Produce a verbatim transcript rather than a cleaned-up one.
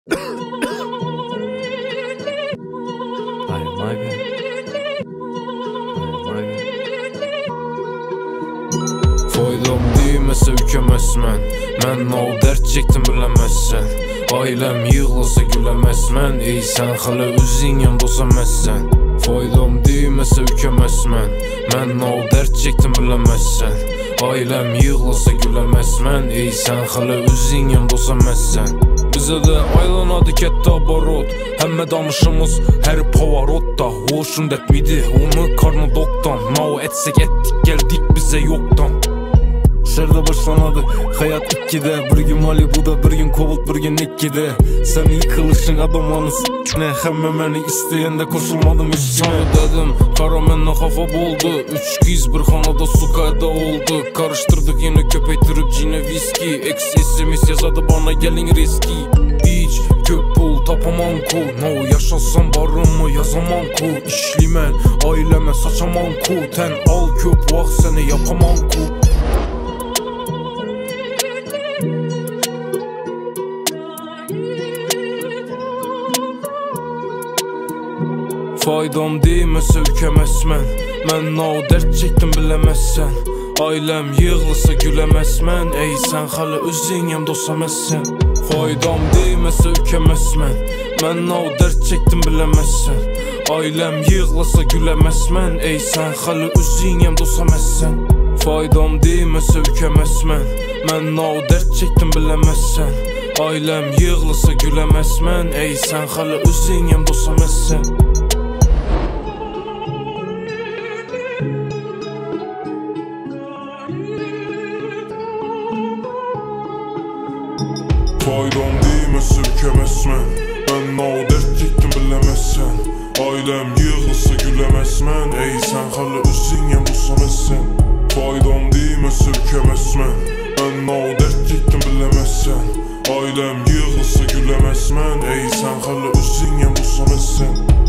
Foydam değmese ükemezmen. Mən o dert çektim bilemezsen. Ailem yığılsa gülemezmen. Ey sen hala özün yanımda olsamazsen. Foydam değmese ükemezmen. Mən o dert çektim bilemezsen. Ailem yığılsa gülemezmen. Ey sen hala özün yanımda olsamazsen. Bize de aylanadı ketdi abarot. Həmmə danışımız her pavarotda. Hoşun etmidi onu karnı doktan. Mao etsek ettik geldik bize yoktan. Şeride başlanadı hayat ikkide. Bir gün Malibu'da bir gün Kovult bir gün ikkide. Sen yıkılışın adamlarını s**ne. Hemme meni isteyende koşulmadım üstüne. Dedim kara menne kafa boldu. Üç kız bir hanada su kayda oldu. Karıştırdık yine köpeytirip cine viski. Ex S M S yazadı bana gelin riski. Hiç köp pul tapamam ku. No yaşasam barımı yazamam ku. İşlimen aileme saçamam ku. Ten al köp vak seni yapamam ku. Faydam değmese ükemezmen. Mən o dert çektim bilemezsen. Ailem yığılsa gülemezmen. Ey sen hala özün yanımda olsamazsen. Faydam değmese ükemezmen. Mən o dert çektim bilemezsen. Ailem yığılsa gülemezmen. Ey sen hala özün yanımda olsamazsen. Faydam değmese ükemezmen. Mən o dert çektim bilemezsen. Ailem yığılsa gülemezmen. Ey sen hala özün yanımda olsamazsen. Faydam değmese ükemezmen. Ben o dert çektim bilemezsen. Ailem yığılsa gülemezmen. Ey sen hala özün yanımda olsamazsen. Faydam değmese ükemezmen. Ben o dert çektim bilemezsen. Ailem yığılsa gülemezmen. Ey sen hala özün yanımda olsamazsen.